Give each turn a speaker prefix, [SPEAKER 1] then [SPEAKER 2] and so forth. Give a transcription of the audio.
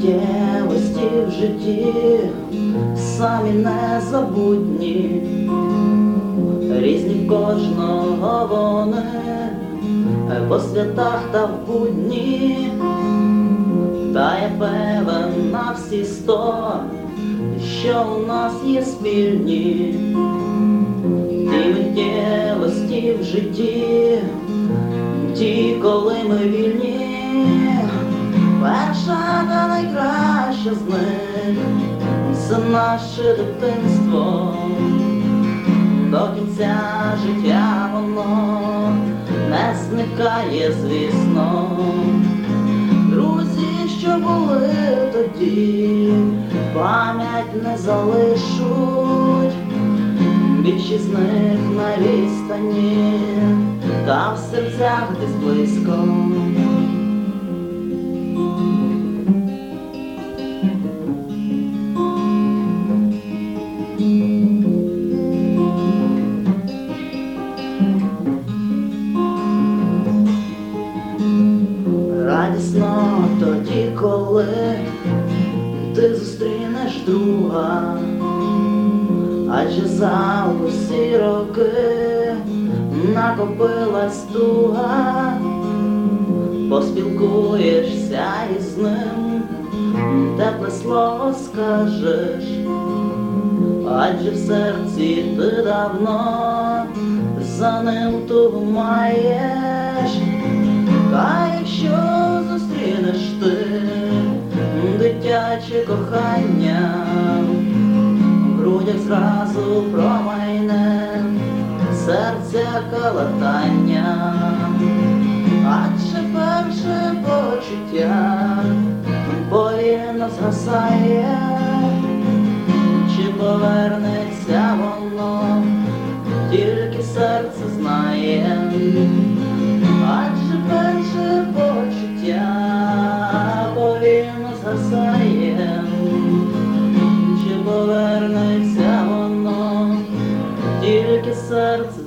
[SPEAKER 1] миттєвості в житті самі незабутні, різні кожного вони, по святах та в будні. Та я певен на всі 100, що у нас є спільні. Ті миттєвості в житті, ті, коли ми вільні. Перша та найкраща з них – це наше дитинство. До кінця життя воно не зникає, звісно. Друзі, що були тоді, пам'ять не залишуть. Більшість з них на відстані, та в серцях десь близько. Радісно тоді, коли ти зустрінеш друга, адже за усі роки накопилась туга. Поспілкуєшся із ним, тепле слово скажеш, адже в серці ти давно за ним тугу маєш. Та якщо зустрінеш ти дитяче кохання, в грудях зразу промайне серця калатання. Адже перше почуття повільно згасає, чи повернеться воно, тільки серце знає. Адже перше почуття повільно згасає, чи повернеться воно, тільки серце